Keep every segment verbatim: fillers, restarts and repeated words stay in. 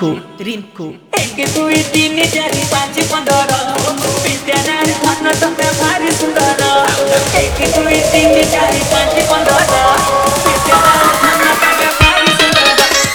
Rinku, Rinku. एक दुई तीन चारि पाँच पंद्रह विद्यालय धन तमे भारी सुंदर एक दुई तीन चारि पाँच पंद्रह विद्यालय धन तमे भारी सुंदर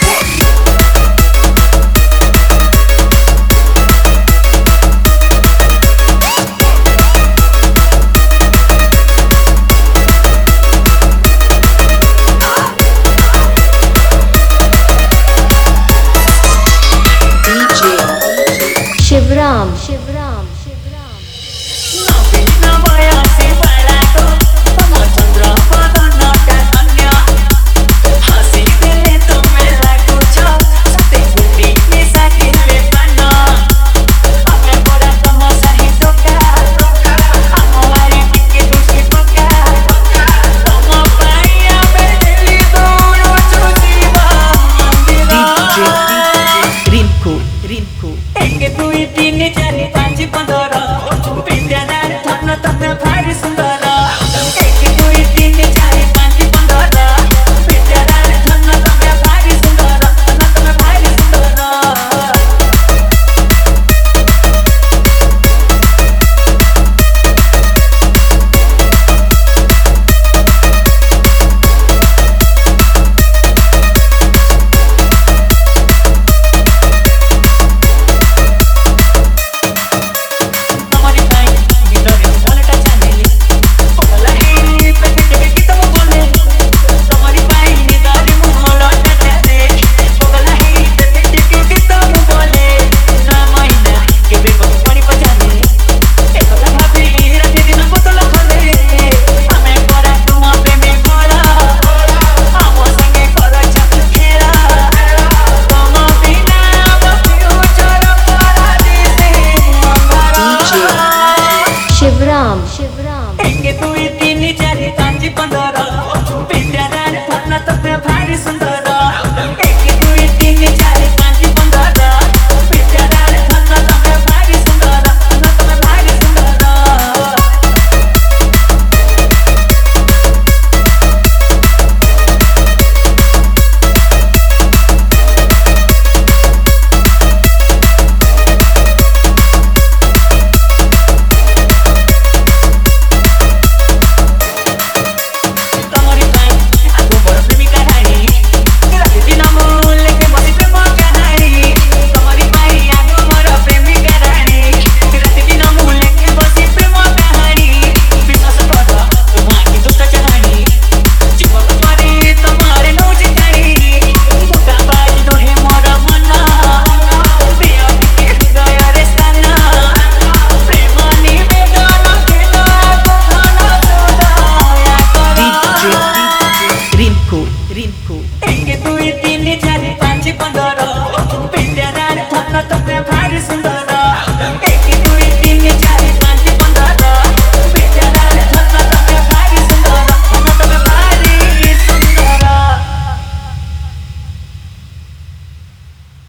शिवराम शिवराम शिवराम नवीन वयासी बाळाको चंद्र पदन का कन्या हसी देले तमे लागुछ सते बुद्धि निशा किले पान हमे बड़ा तम सही टोका हमारी टिके दुष्टी पका तम पाइया बेली दोनो छुजीवा मंदिर Rinku, Rinku. एक दुई तीन चारि पाँच पंद्रह विद्यालय धन तमे भारी सुंदर एक दुई तीन चारि पाँच पंद्रह विद्यालय धन तमे भारी सुंदर धन तमे भारी सुंदर हमारी भाई गिटारे वालेटा चैनल पगला ही पेटे के गीत बोले हमारी भाई गिटारे मुहलटा दे पगला ही पेटे के गीत बोले ना महीना के बेको पानी पजाने एकला भाभी रात दिन बोतल खोले हमें करा तुम प्रेमी भोला हम संगे करा छत खेला तुम बिना फ्यूचर करा दिसे शिवराम शिवराम एक दुई